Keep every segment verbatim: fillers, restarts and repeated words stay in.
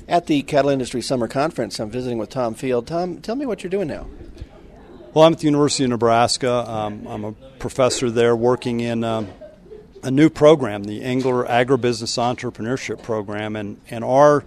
At the Cattle Industry Summer Conference, I'm visiting with Tom Field. Tom, tell me what you're doing now. Well, I'm at the University of Nebraska. Um, I'm a professor there working in um, a new program, the Engler Agribusiness Entrepreneurship Program, and, and our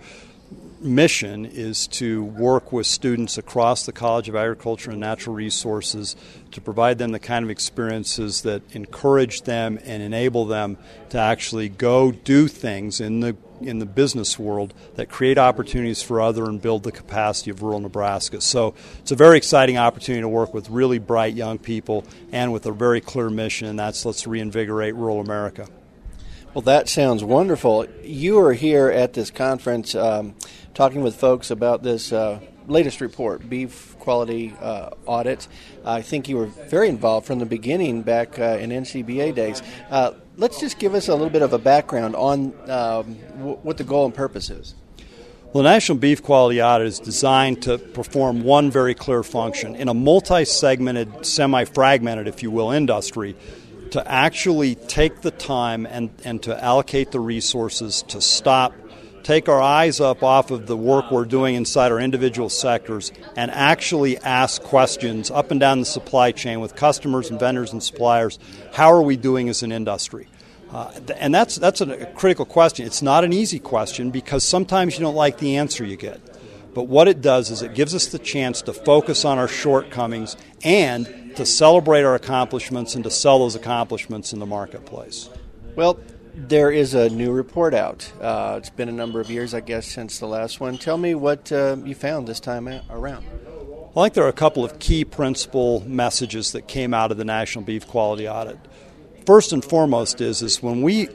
mission is to work with students across the College of Agriculture and Natural Resources to provide them the kind of experiences that encourage them and enable them to actually go do things in the in the business world that create opportunities for other and build the capacity of rural Nebraska. So it's a very exciting opportunity to work with really bright young people and with a very clear mission, and that's let's reinvigorate rural America. Well, that sounds wonderful. You are here at this conference um, talking with folks about this uh, latest report, beef quality uh, audit. I think you were very involved from the beginning back uh, in N C B A days. Uh, let's just give us a little bit of a background on um, w- what the goal and purpose is. Well, the National Beef Quality Audit is designed to perform one very clear function. In a multi-segmented, semi-fragmented, if you will, industry, to actually take the time and, and to allocate the resources to stop, take our eyes up off of the work we're doing inside our individual sectors and actually ask questions up and down the supply chain with customers and vendors and suppliers. How are we doing as an industry? Uh, and that's that's a critical question. It's not an easy question because sometimes you don't like the answer you get. But what it does is it gives us the chance to focus on our shortcomings and to celebrate our accomplishments and to sell those accomplishments in the marketplace. Well, there is a new report out. Uh, it's been a number of years, I guess, since the last one. Tell me what uh, you found this time around. Well, I think there are a couple of key principal messages that came out of the National Beef Quality Audit. First and foremost is, is when we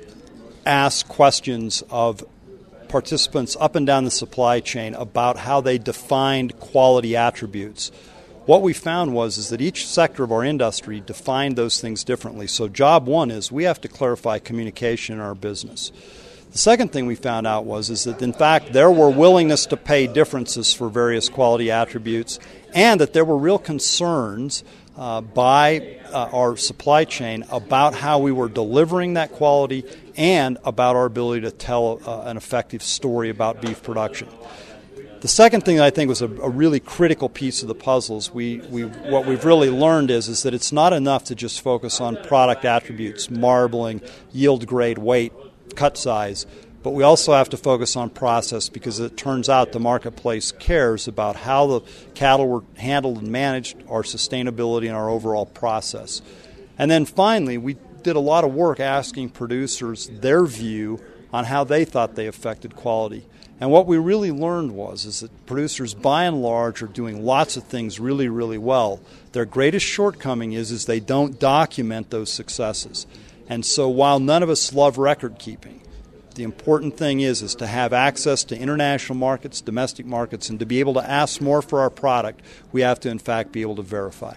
ask questions of participants up and down the supply chain about how they defined quality attributes, what we found was is that each sector of our industry defined those things differently. So job one is we have to clarify communication in our business. The second thing we found out was is that, in fact, there were willingness to pay differences for various quality attributes and that there were real concerns uh, by uh, our supply chain about how we were delivering that quality and about our ability to tell uh, an effective story about beef production. The second thing that I think was a, a really critical piece of the puzzle is we, we, what we've really learned is, is that it's not enough to just focus on product attributes, marbling, yield grade, weight, cut size, but we also have to focus on process because it turns out the marketplace cares about how the cattle were handled and managed, our sustainability, and our overall process. And then finally, we did a lot of work asking producers their view on how they thought they affected quality. And what we really learned was is that producers, by and large, are doing lots of things really, really well. Their greatest shortcoming is, is they don't document those successes. And so while none of us love record keeping, the important thing is, is to have access to international markets, domestic markets, and to be able to ask more for our product, we have to, in fact, be able to verify.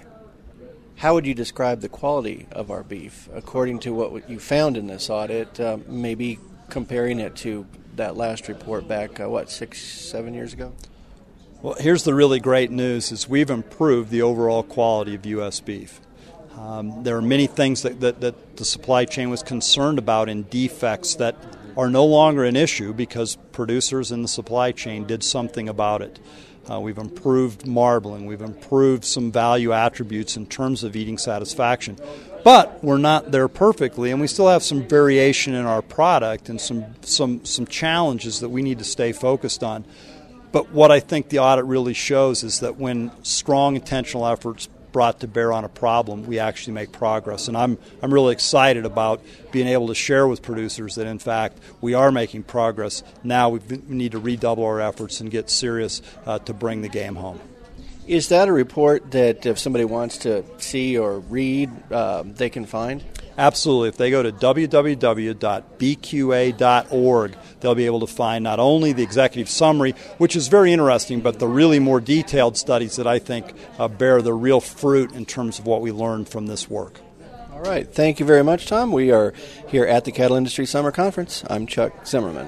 How would you describe the quality of our beef according to what you found in this audit, uh, maybe comparing it to that last report back, uh, what, six, seven years ago? Well, here's the really great news is we've improved the overall quality of U S beef. Um, there are many things that, that, that the supply chain was concerned about in defects that are no longer an issue because producers in the supply chain did something about it. Uh, we've improved marbling. We've improved some value attributes in terms of eating satisfaction. But we're not there perfectly, and we still have some variation in our product and some, some, some challenges that we need to stay focused on. But what I think the audit really shows is that when strong intentional efforts brought to bear on a problem, we actually make progress. And I'm I'm really excited about being able to share with producers that, in fact, we are making progress. Now we need to redouble our efforts and get serious uh, to bring the game home. Is that a report that if somebody wants to see or read, uh, they can find? Absolutely. If they go to w w w dot b q a dot org, they'll be able to find not only the executive summary, which is very interesting, but the really more detailed studies that I think uh, bear the real fruit in terms of what we learned from this work. All right. Thank you very much, Tom. We are here at the Cattle Industry Summer Conference. I'm Chuck Zimmerman.